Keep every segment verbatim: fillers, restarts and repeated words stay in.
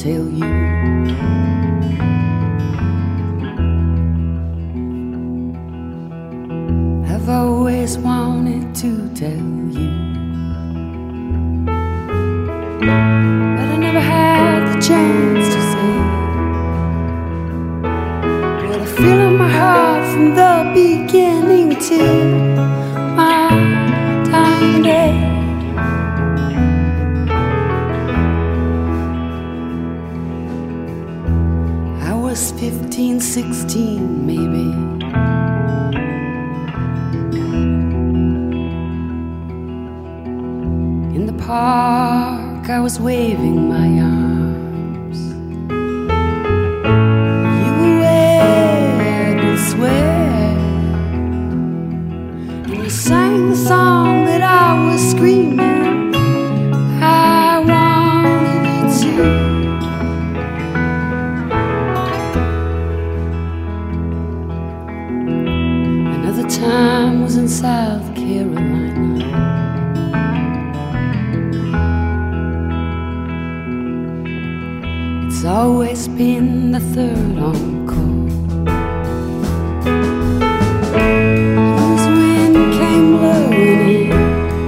tell you. I've always wanted to tell you, but I never had the chance to say what I feel in my heart from the beginning to my dying day. I was fifteen, sixteen maybe. In the park I was waving my arms. You waved and swear, and you sang the song that I was screaming I wanted you to. Another time was in South Carolina. It's always been the third encore. Whose wind came blowing in.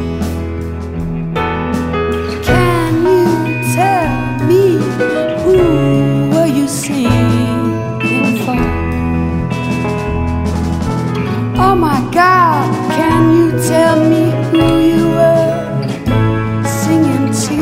Can you tell me who were you singing for? Oh my God, can you tell me who you were singing to?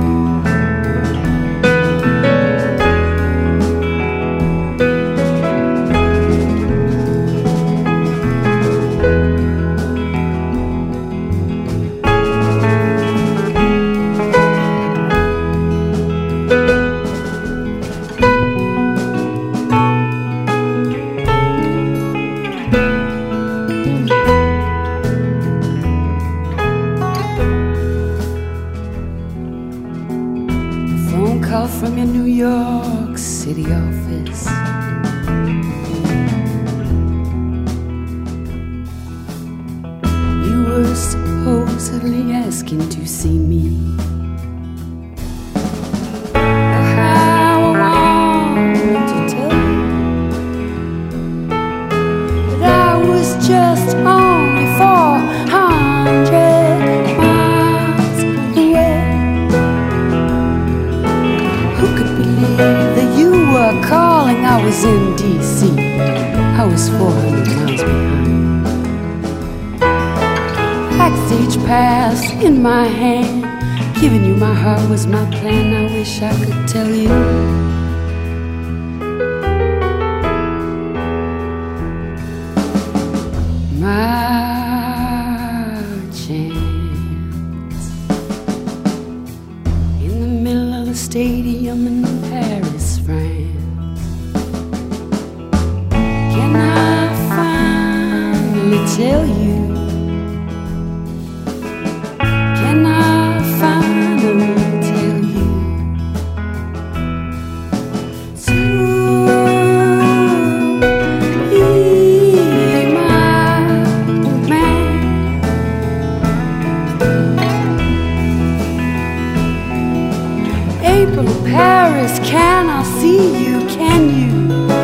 Call from your New York City office. You were supposedly asking to see me. How I wanted to tell you that I was just only four hundred miles away. Who could believe that you were calling? I was in D C. I was four hundred miles behind. Backstage pass in my hand, giving you my heart was my plan. I wish I could tell you. My chance in the middle of the stadium in Paris, France. Can I finally tell you? Can I finally tell you? To be my man. April, Paris, can I see you? Can you?